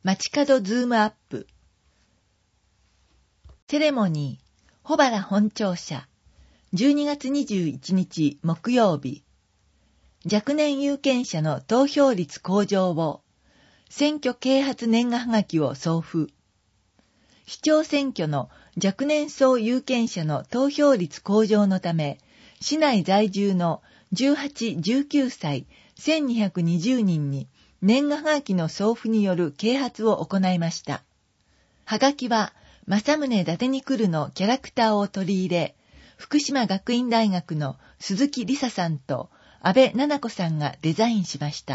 街角ズームアップ。セレモニー、保原本庁舎、12月21日木曜日。若年有権者の投票率向上を、選挙啓発年賀はがきを送付。市長選挙の若年層有権者の投票率向上のため、市内在住の18、19歳1220人に年賀はがきの送付による啓発を行いました。はがきは、政宗伊達に来るのキャラクターを取り入れ、福島学院大学の鈴木梨沙さんと安倍奈々子さんがデザインしました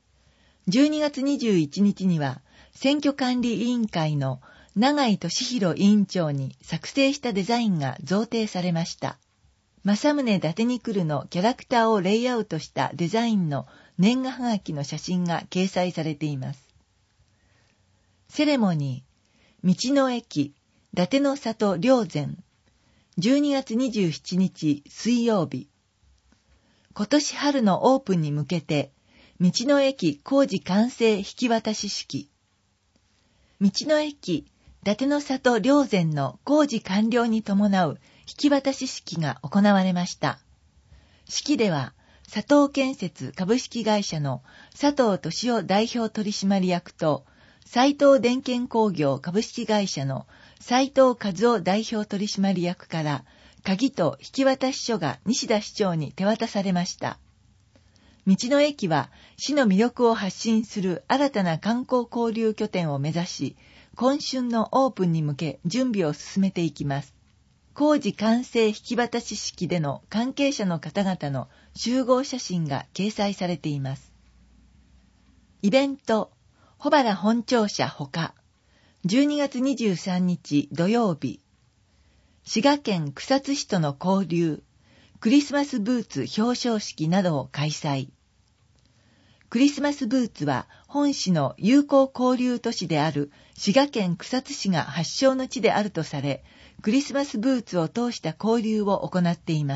。12月21日には、選挙管理委員会の永井俊弘委員長に作成したデザインが贈呈されました。政宗伊達に来るのキャラクターをレイアウトしたデザインの年賀はがきの写真が掲載されています。セレモニー、道の駅、伊達の里霊山、12月27日水曜日。今年春のオープンに向けて、道の駅工事完成引き渡し式。道の駅、伊達の里霊山の工事完了に伴う引き渡し式が行われました。式では、佐藤建設株式会社の佐藤俊夫代表取締役と、斉藤電建工業株式会社の斉藤和夫代表取締役から鍵と引き渡し書が西田市長に手渡されました。道の駅は市の魅力を発信する新たな観光交流拠点を目指し、今春のオープンに向け準備を進めていきます。工事完成引き渡し式での関係者の方々の集合写真が掲載されています。イベント、保原本庁舎ほか、12月23日土曜日、滋賀県草津市との交流、クリスマスブーツ表彰式などを開催。クリスマスブーツは本市の友好交流都市である滋賀県草津市が発祥の地であるとされ、クリスマスブーツを通した交流を行っています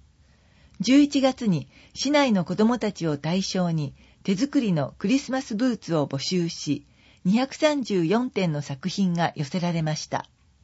。11月に市内の子どもたちを対象に手作りのクリスマスブーツを募集し、234点の作品が寄せられました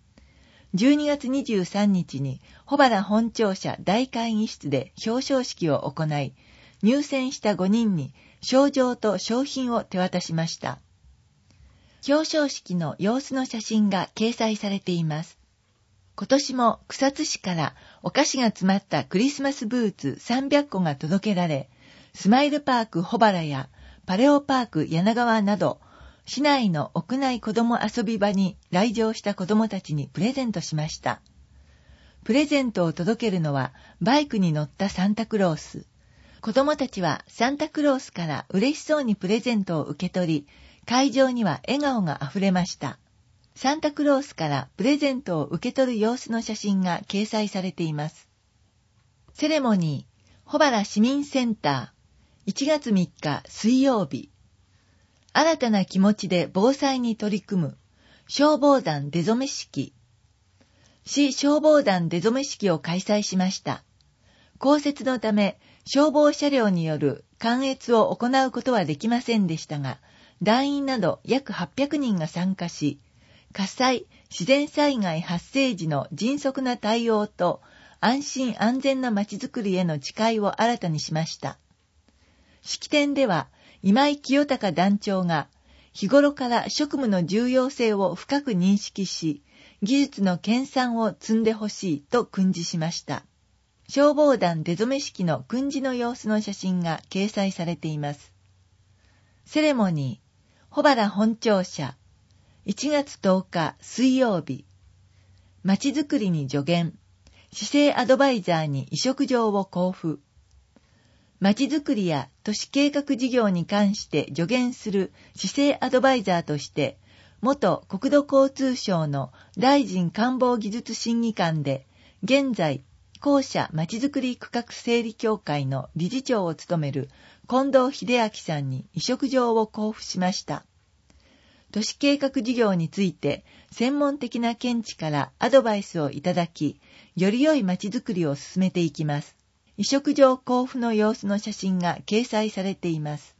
。12月23日に保原本庁舎大会議室で表彰式を行い、入選した5人に賞状と賞品を手渡しました。表彰式の様子の写真が掲載されています。今年も草津市からお菓子が詰まったクリスマスブーツ300個が届けられ、スマイルパーク保原やパレオパーク柳川など、市内の屋内子ども遊び場に来場した子どもたちにプレゼントしました。プレゼントを届けるのはバイクに乗ったサンタクロース。子どもたちはサンタクロースから嬉しそうにプレゼントを受け取り、会場には笑顔があふれました。サンタクロースからプレゼントを受け取る様子の写真が掲載されています。セレモニー、保原市民センター、1月3日水曜日。新たな気持ちで防災に取り組む消防団出初め式。市消防団出初め式を開催しました。降雪のため消防車両による観閲を行うことはできませんでしたが、団員など約800人が参加し、火災、自然災害発生時の迅速な対応と安心安全なまちづくりへの誓いを新たにしました。式典では今井清隆団長が日頃から職務の重要性を深く認識し、技術の研鑽を積んでほしいと訓示しました。消防団出初め式の訓示の様子の写真が掲載されています。セレモニー、保原本庁舎、1月10日水曜日。まちづくりに助言、市政アドバイザーに委嘱状を交付。まちづくりや都市計画事業に関して助言する市政アドバイザーとして、元国土交通省の大臣官房技術審議官で、現在、公社まちづくり区画整理協会の理事長を務める近藤秀明さんに委嘱状を交付しました。都市計画事業について専門的な見地からアドバイスをいただき、より良いまちづくりを進めていきます。委嘱状交付の様子の写真が掲載されています。